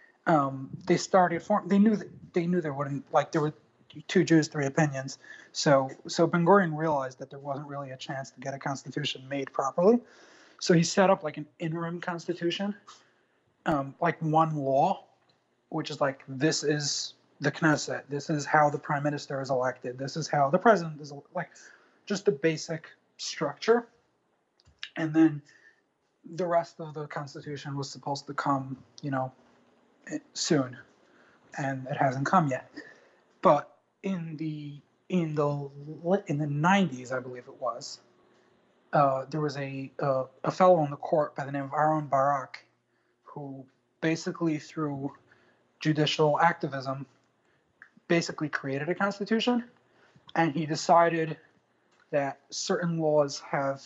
Speaker 2: They knew there wouldn't, like, there were 2 Jews, 3 opinions. So Ben Gurion realized that there wasn't really a chance to get a constitution made properly. So he set up like an interim constitution, like one law, which is like, this is the Knesset, this is how the prime minister is elected, this is how the president is, like, just a basic structure. And then the rest of the Constitution was supposed to come, soon, and it hasn't come yet. But in the 90s, I believe it was, there was a fellow on the court by the name of Aaron Barak, who basically through judicial activism basically created a constitution, and he decided that certain laws have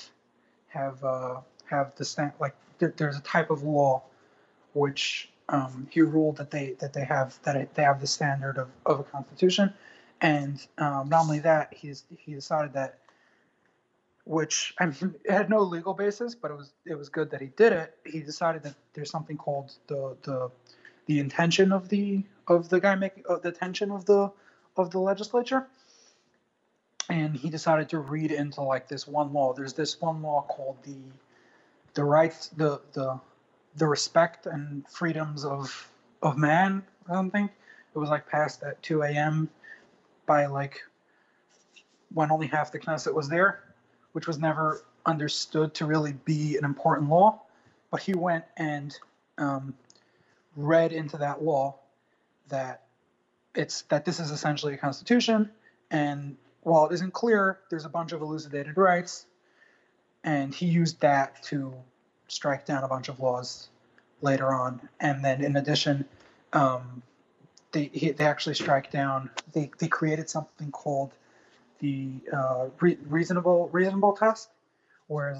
Speaker 2: the like there's a type of law which he ruled that they have the standard of a constitution, and not only that, he decided that, which, I mean, it had no legal basis, but it was good that he did it. He decided that there's something called the intention of the guy making the intention of the legislature, and he decided to read into like this one law. There's this one law called the rights, the respect and freedoms of man. I don't think it was like passed at 2 a.m. by like when only half the Knesset was there, which was never understood to really be an important law. But he went and read into that law that this is essentially a constitution, and while it isn't clear, there's a bunch of elucidated rights, and he used that to strike down a bunch of laws later on. And then in addition, they actually strike down. They created something called the reasonable test, where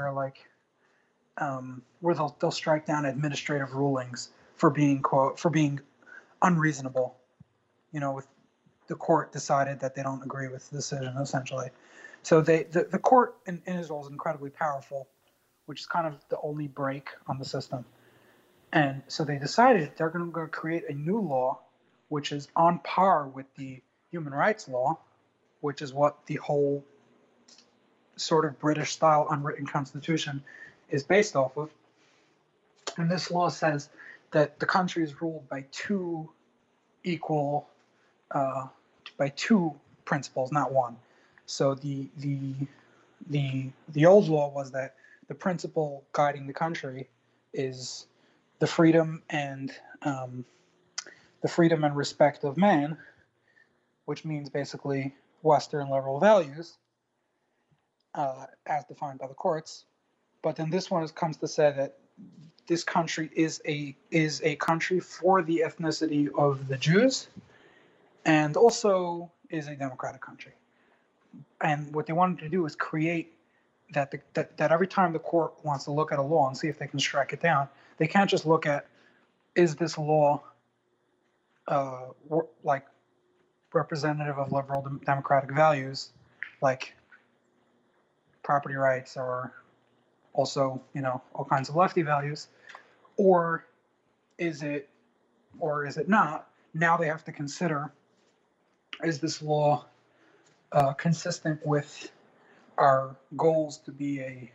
Speaker 2: they'll strike down administrative rulings for being unreasonable. With the court decided that they don't agree with the decision, essentially. So the court in Israel is incredibly powerful, which is kind of the only break on the system. And so they decided they're going to create a new law, which is on par with the human rights law, which is what the whole sort of British-style unwritten constitution is based off of. And this law says that the country is ruled by two principles, not one. So the old law was that the principle guiding the country is the freedom and respect of man, which means basically Western liberal values, as defined by the courts. But then this one comes to say that this country is a country for the ethnicity of the Jews, and also is a democratic country. And what they wanted to do is create that every time the court wants to look at a law and see if they can strike it down, they can't just look at, is this law like representative of liberal democratic values, like property rights, or also all kinds of lefty values, or is it not? Now they have to consider, is this law consistent with our goals to be a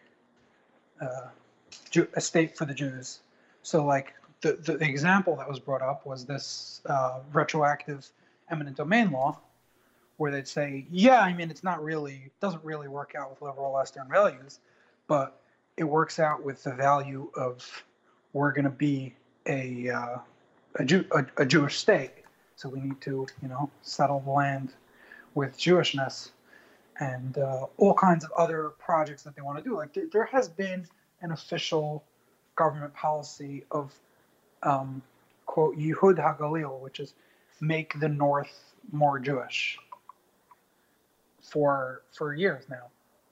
Speaker 2: state for the Jews? So like the example that was brought up was this retroactive eminent domain law, where they'd say, it doesn't really work out with liberal Western values, but it works out with the value of, we're going to be a Jewish state, so we need to settle the land with Jewishness, and all kinds of other projects that they want to do. Like there has been an official government policy of quote Yehud HaGalil, which is make the North more Jewish, for years now.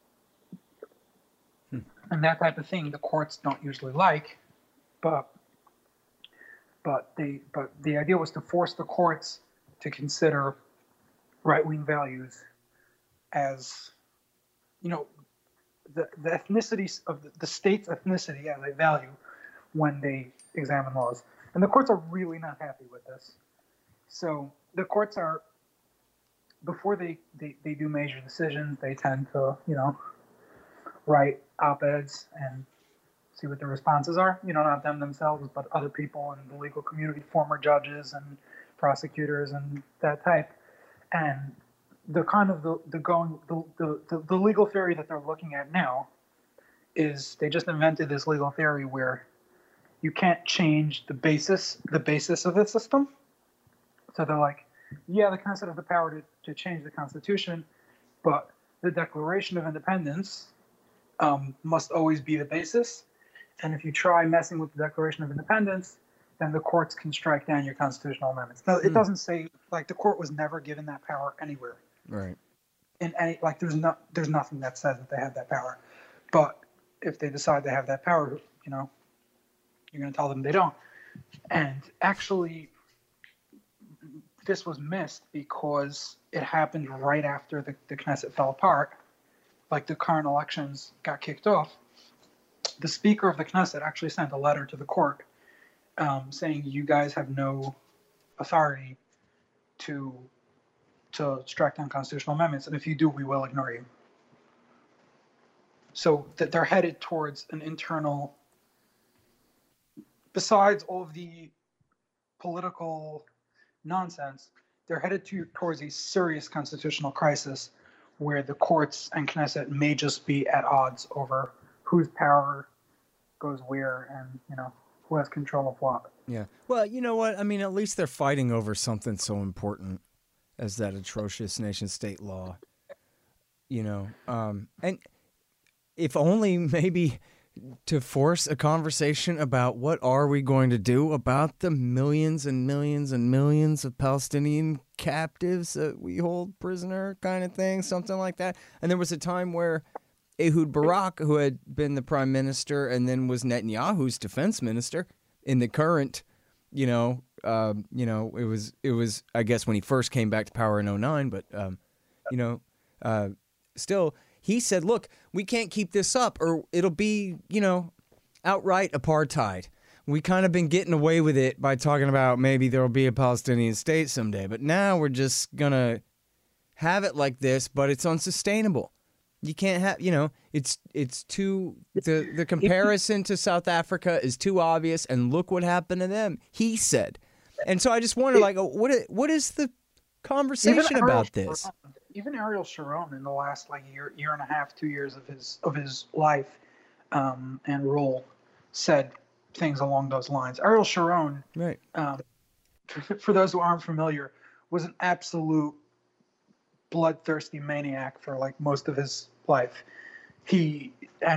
Speaker 2: And that type of thing the courts don't usually like, but the idea was to force the courts to consider right-wing values as, the ethnicities of the state's ethnicity as a value when they examine laws. And the courts are really not happy with this. So the courts are, before they do major decisions, they tend to, write op-eds and see what the responses are. Not them themselves, but other people in the legal community, former judges and prosecutors and that type. And the kind of the legal theory that they're looking at now is, they just invented this legal theory where you can't change the basis of the system. So they're like, yeah, the Knesset has the power to change the Constitution, but the Declaration of Independence must always be the basis. And if you try messing with the Declaration of Independence, then the courts can strike down your constitutional amendments. Now, it doesn't say, like, the court was never given that power anywhere.
Speaker 3: Right.
Speaker 2: In any, like, there's nothing that says that they have that power. But if they decide they have that power, you're going to tell them they don't. And actually, this was missed because it happened right after the Knesset fell apart. Like, the current elections got kicked off. The Speaker of the Knesset actually sent a letter to the court saying, you guys have no authority to to strike down constitutional amendments, and if you do, we will ignore you. So that they're headed towards an internal, besides all of the political nonsense, they're headed towards a serious constitutional crisis where the courts and Knesset may just be at odds over whose power goes where and, who has control of what.
Speaker 3: Yeah. Well, you know what? I mean, at least they're fighting over something so important as that atrocious nation-state law. And if only maybe to force a conversation about what are we going to do about the millions and millions and millions of Palestinian captives that we hold prisoner kind of thing, something like that. And there was a time where Ehud Barak, who had been the prime minister and then was Netanyahu's defense minister in the current, it was, I guess, when he first came back to power in 2009, but, still, he said, look, we can't keep this up or it'll be, outright apartheid. We kind of been getting away with it by talking about maybe there'll be a Palestinian state someday, but now we're just going to have it like this, but it's unsustainable. You can't have, it's too, the comparison to South Africa is too obvious, and look what happened to them, he said. And so I just wonder, what is the conversation about this?
Speaker 2: Even Ariel Sharon in the last year and a half, 2 years of his life and rule said things along those lines. Ariel Sharon,
Speaker 3: right?
Speaker 2: For those who aren't familiar, was an absolute bloodthirsty maniac for most of his life. He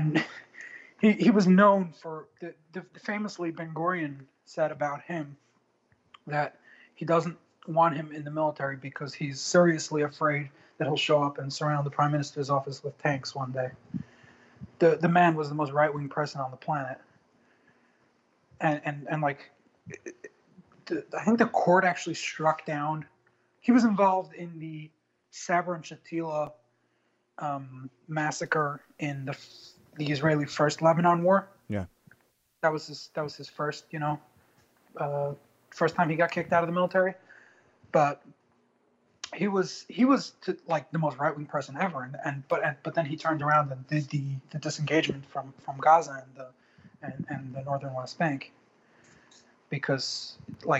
Speaker 2: was known for the famously Ben Gurion said about him that he doesn't want him in the military because he's seriously afraid that he'll show up and surround the prime minister's office with tanks one day. The man was the most right-wing person on the planet, and I think the court actually struck down. He was involved in the Sabra and Shatila massacre in the Israeli First Lebanon War.
Speaker 3: Yeah,
Speaker 2: that was his first, first time he got kicked out of the military. But he was the most right wing person ever, but then he turned around and did the disengagement from Gaza and the northern West Bank, because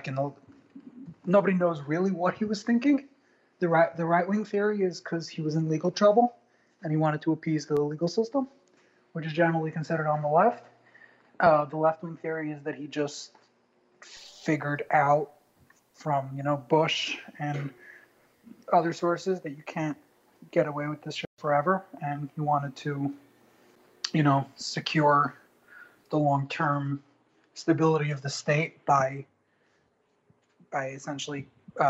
Speaker 2: nobody knows really what he was thinking. The right wing theory is because he was in legal trouble and he wanted to appease the legal system, which is generally considered on the left. The left wing theory is that he just figured out from Bush and other sources that you can't get away with this shit forever, and he wanted to secure the long-term stability of the state by essentially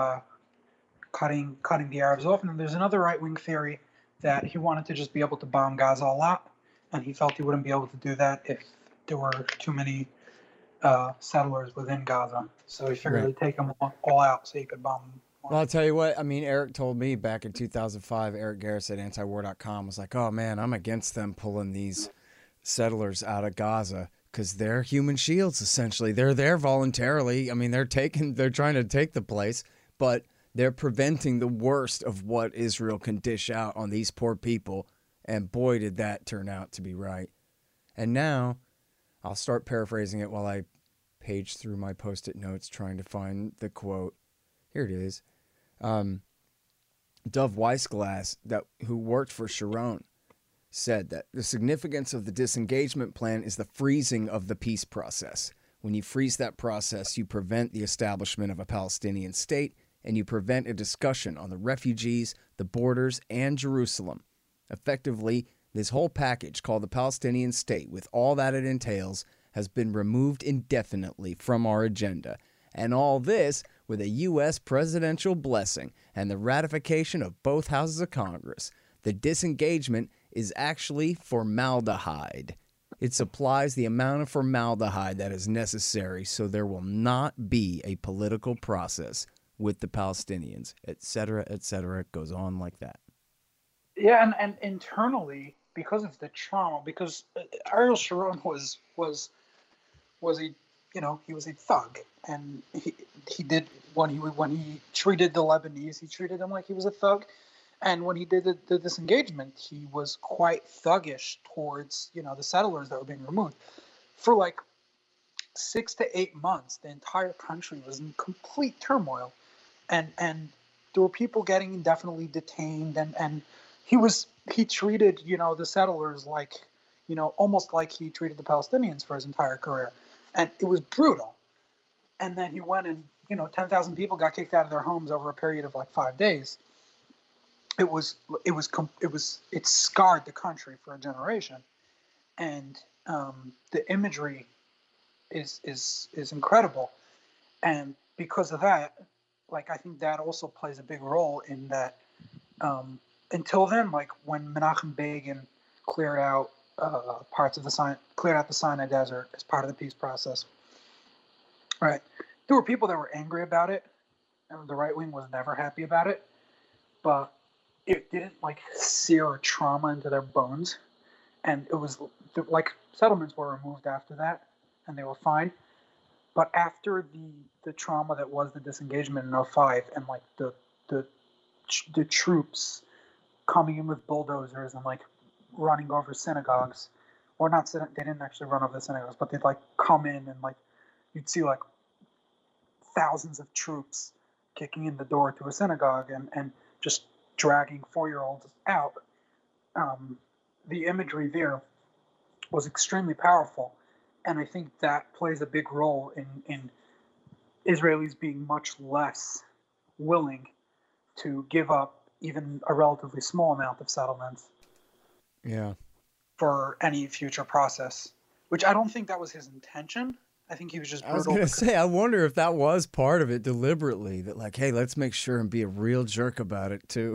Speaker 2: cutting the Arabs off. And then there's another right-wing theory that he wanted to just be able to bomb Gaza a lot, and he felt he wouldn't be able to do that if there were too many settlers within Gaza. So he figured he'd take them all out so he could bomb them.
Speaker 3: Well, I'll tell you what, I mean, Eric told me back in 2005, Eric Garris at antiwar.com was like, oh man, I'm against them pulling these settlers out of Gaza because they're human shields, essentially. They're there voluntarily. I mean, they're trying to take the place, but they're preventing the worst of what Israel can dish out on these poor people. And boy, did that turn out to be right. And now I'll start paraphrasing it while I page through my Post-it notes trying to find the quote. Here it is. Dov Weissglass, who worked for Sharon, said that the significance of the disengagement plan is the freezing of the peace process. When you freeze that process, you prevent the establishment of a Palestinian state, and you prevent a discussion on the refugees, the borders, and Jerusalem. Effectively, this whole package called the Palestinian state, with all that it entails, has been removed indefinitely from our agenda. And all this with a U.S. presidential blessing and the ratification of both houses of Congress. The disengagement is actually formaldehyde. It supplies the amount of formaldehyde that is necessary so there will not be a political process with the Palestinians, etc., etc. It goes on like that.
Speaker 2: Yeah, and internally, because of the trauma, because Ariel Sharon was a he was a thug, and he did when he treated the Lebanese, he treated him like he was a thug. And when he did the disengagement, he was quite thuggish towards, the settlers that were being removed. For like 6 to 8 months, the entire country was in complete turmoil, and there were people getting indefinitely detained, and he treated the settlers like almost like he treated the Palestinians for his entire career, and it was brutal. And then he went and 10,000 people got kicked out of their homes over a period of like 5 days. It scarred the country for a generation, and the imagery is incredible, and because of that, like I think that also plays a big role in that. Until then, like when Menachem Begin cleared out the Sinai Desert as part of the peace process, right? There were people that were angry about it, and the right wing was never happy about it, but it didn't like sear a trauma into their bones, and it was like settlements were removed after that, and they were fine. But after the trauma that was the disengagement in 2005, and like the troops coming in with bulldozers and like running over synagogues, or not, they didn't actually run over the synagogues, but they'd like come in and like you'd see like thousands of troops kicking in the door to a synagogue and just dragging 4-year-olds out. The imagery there was extremely powerful, and I think that plays a big role in Israelis being much less willing to give up even a relatively small amount of settlements for any future process, which I don't think that was his intention. I think he was just brutal.
Speaker 3: I was going to say, I wonder if that was part of it deliberately, that like, hey, let's make sure and be a real jerk about it too,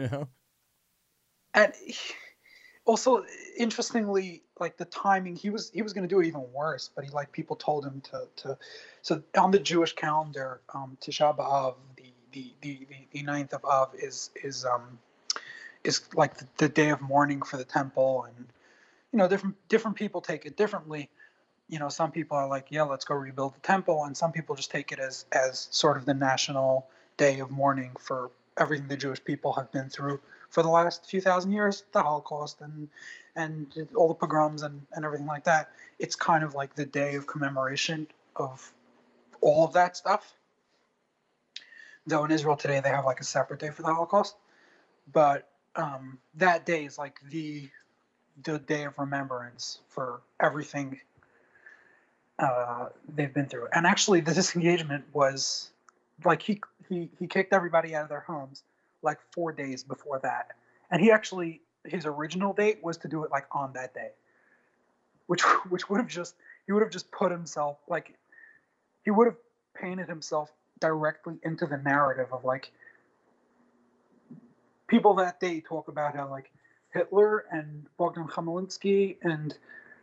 Speaker 3: And
Speaker 2: also, interestingly, like the timing, he was going to do it even worse, but people told him to. So on the Jewish calendar, Tisha B'Av, the 9th of Av is like the day of mourning for the temple, and different people take it differently. Some people are like, yeah, let's go rebuild the temple, and some people just take it as sort of the national day of mourning for everything the Jewish people have been through for the last few thousand years, the Holocaust and all the pogroms and everything like that. It's kind of like the day of commemoration of all of that stuff. Though in Israel today they have like a separate day for the Holocaust, but that day is like the day of remembrance for everything they've been through. And actually, the disengagement was like he kicked everybody out of their homes like 4 days before that, and his original date was to do it like on that day, which would have just put himself like he would have painted himself directly into the narrative of like people that day talk about how like Hitler and Bogdan Khmelnytsky and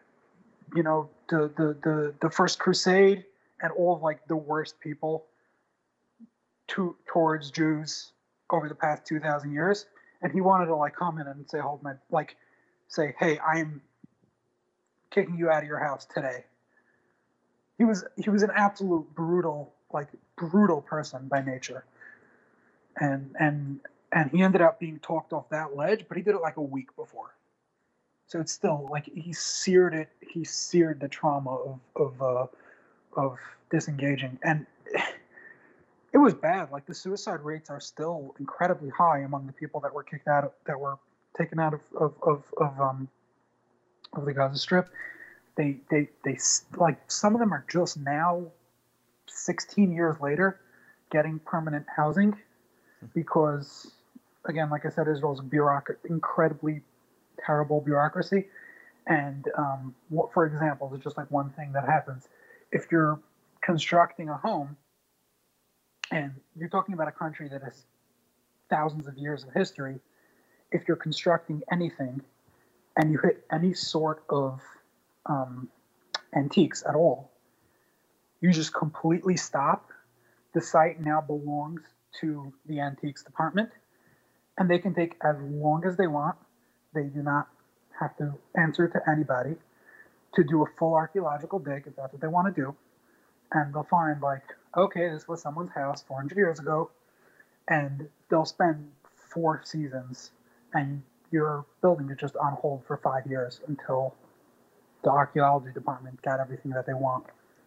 Speaker 2: the First Crusade and all of like the worst people towards Jews over the past 2,000 years, and he wanted to like come in and say, hey, I'm kicking you out of your house today. He was an absolute brutal person by nature, and he ended up being talked off that ledge, but he did it like a week before. So it's still like he seared the trauma of disengaging, and it was bad. Like the suicide rates are still incredibly high among the people that were kicked out, that were taken out of the Gaza Strip. They like some of them are just now, 16 years later, getting permanent housing because, again, like I said, Israel's incredibly terrible bureaucracy. And for example, there's just like one thing that happens. If you're constructing a home, and you're talking about a country that has thousands of years of history, if you're constructing anything and you hit any sort of antiques at all, you just completely stop. The site now belongs to the antiques department, and they can take as long as they want. They do not have to answer to anybody to do a full archaeological dig if that's what they want to do. and they'll find like, okay, this was someone's house 400 years ago, and they'll spend 4 seasons, and your building is just on hold for 5 years until the archaeology department got everything that they want.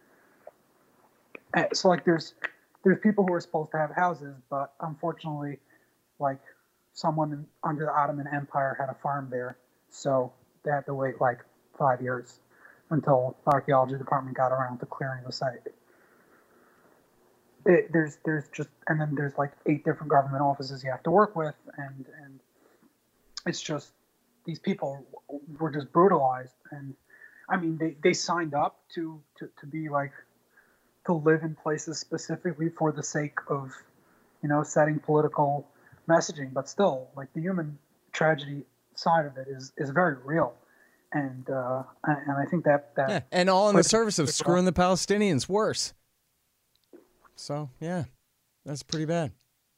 Speaker 2: And so like there's people who are supposed to have houses, but unfortunately, like someone under the Ottoman Empire had a farm there, so they had to wait like 5 years until the archaeology department got around to clearing the site. There's just, and then there's like 8 different government offices you have to work with, and it's just, these people were just brutalized. And I mean, they signed up to be like, to live in places specifically for the sake of, setting political messaging, but still, like, the human tragedy side of it is very real. And I think that
Speaker 3: yeah, and all in the service of screwing the Palestinians worse. So yeah, that's pretty bad.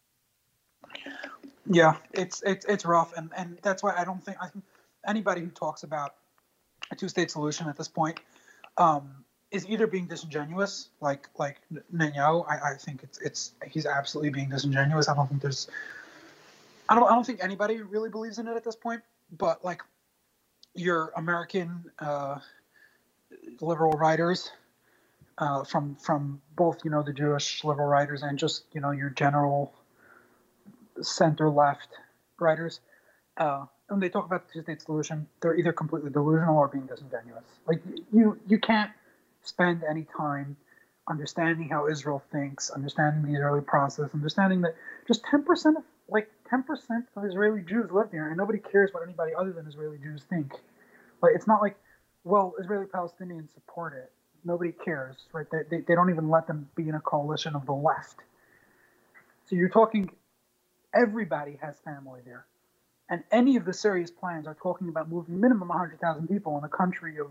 Speaker 2: Yeah, it's rough, and that's why I think anybody who talks about a 2-state solution at this point is either being disingenuous, like Netanyahu. I think he's absolutely being disingenuous. I don't think anybody really believes in it at this point. But like your American liberal writers, from both the Jewish liberal writers and just your general center left writers, when they talk about the 2-state solution, they're either completely delusional or being disingenuous. Like you can't spend any time understanding how Israel thinks, understanding the Israeli process, understanding that just 10% of Israeli Jews live there, and nobody cares what anybody other than Israeli Jews think. Like, it's not like, well, Israeli Palestinians support it. Nobody cares, right? They don't even let them be in a coalition of the left. So you're talking, everybody has family there. And any of the serious plans are talking about moving minimum 100,000 people in a country of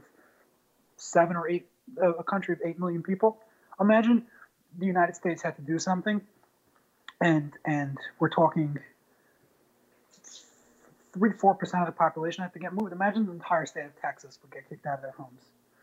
Speaker 2: 8 million people. Imagine the United States had to do something, and we're talking 3-4% of the population had to get moved. Imagine the entire state of Texas would get kicked out of their homes,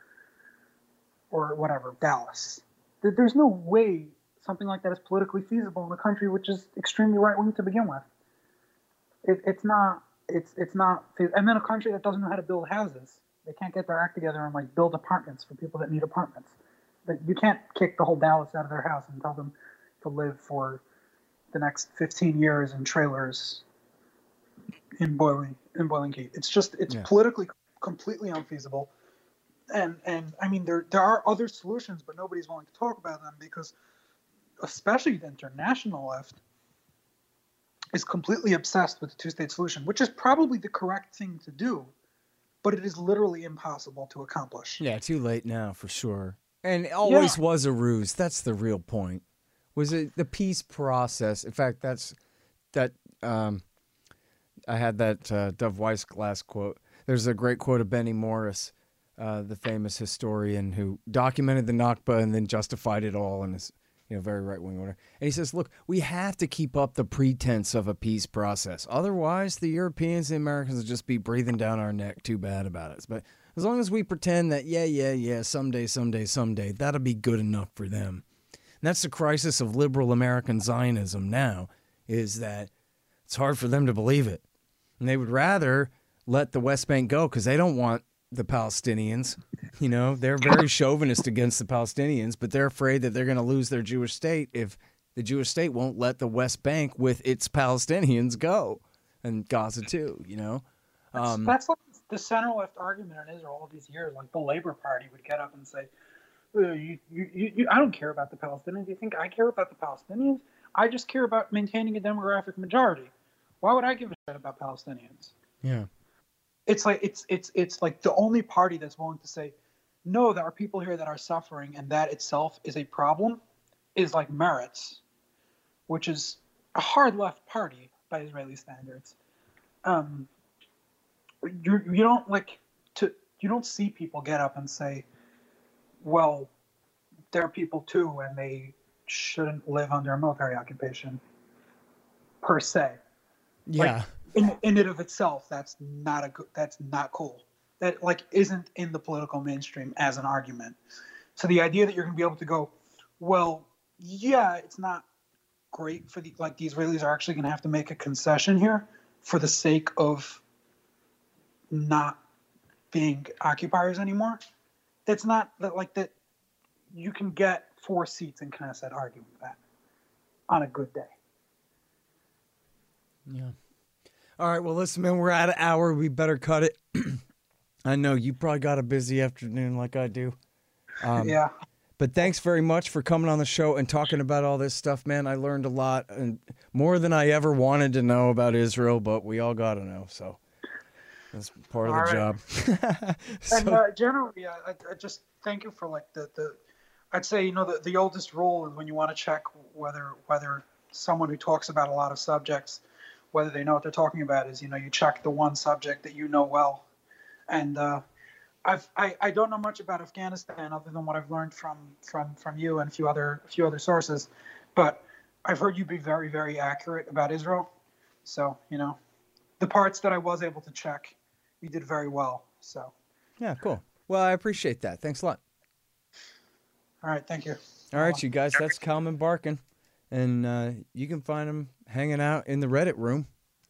Speaker 2: or whatever, Dallas. There's no way something like that is politically feasible in a country which is extremely right-wing to begin with. It's not. And then a country that doesn't know how to build houses. They can't get their act together and like build apartments for people that need apartments. But you can't kick the whole Dallas out of their house and tell them to live for the next 15 years in trailers in boiling heat. It's politically completely unfeasible. And I mean, there are other solutions, but nobody's willing to talk about them because, especially the international left, is completely obsessed with the 2-state solution, which is probably the correct thing to do, but it is literally impossible to accomplish.
Speaker 3: Yeah, too late now for sure. And it always was a ruse. That's the real point. Was it the peace process? In fact, I had that Dov Weissglass quote. There's a great quote of Benny Morris, the famous historian who documented the Nakba and then justified it all in his very right-wing order. And he says, look, we have to keep up the pretense of a peace process. Otherwise, the Europeans and the Americans will just be breathing down our neck too bad about it. But as long as we pretend that, someday, that'll be good enough for them. And that's the crisis of liberal American Zionism now, is that it's hard for them to believe it. And they would rather let the West Bank go because they don't want the Palestinians. They're very chauvinist against the Palestinians, but they're afraid that they're going to lose their Jewish state if the Jewish state won't let the West Bank with its Palestinians go, and Gaza too.
Speaker 2: That's like the center-left argument in Israel all these years. Like the Labor Party would get up and say, I don't care about the Palestinians. You think I care about the Palestinians? I just care about maintaining a demographic majority. Why would I give a shit about Palestinians?
Speaker 3: Yeah.
Speaker 2: It's like it's like the only party that's willing to say, no, there are people here that are suffering, and that itself is a problem, is like Meretz, which is a hard left party by Israeli standards. You don't see people get up and say, well, they're people too, and they shouldn't live under a military occupation, per se.
Speaker 3: Yeah.
Speaker 2: Like, in and of itself, that's not cool. That isn't in the political mainstream as an argument. So the idea that you're going to be able to go, Well, yeah, it's not great for the Israelis are actually going to have to make a concession here for the sake of not being occupiers anymore. It's not that you can get 4 seats in Knesset arguing that on a good day.
Speaker 3: Yeah. All right. Well, listen, man, we're at an hour. We better cut it. I know you probably got a busy afternoon like I do.
Speaker 2: Yeah.
Speaker 3: But thanks very much for coming on the show and talking about all this stuff, man. I learned a lot and more than I ever wanted to know about Israel, but we all got to know. So that's part of the job.
Speaker 2: And generally, I just thank you for I'd say, the oldest rule is when you want to check whether someone who talks about a lot of subjects, whether they know what they're talking about, is, you check the one subject that you know well. And I don't know much about Afghanistan other than what I've learned from you and a few other sources, but I've heard you be very, very accurate about Israel. So, the parts that I was able to check, you did very well. So
Speaker 3: yeah, cool. Well, I appreciate that. Thanks a lot.
Speaker 2: All right, thank you.
Speaker 3: All right, you guys, that's Kalman Barkin, and you can find him hanging out in the Reddit room.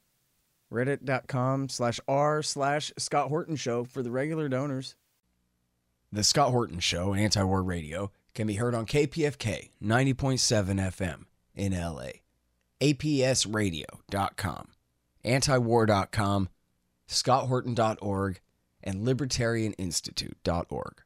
Speaker 3: Reddit.com/r/Scott Horton Show for the regular donors.
Speaker 1: The Scott Horton Show, Anti-War Radio, can be heard on KPFK 90.7 FM in LA, APSradio.com, antiwar.com, scotthorton.org, and libertarianinstitute.org.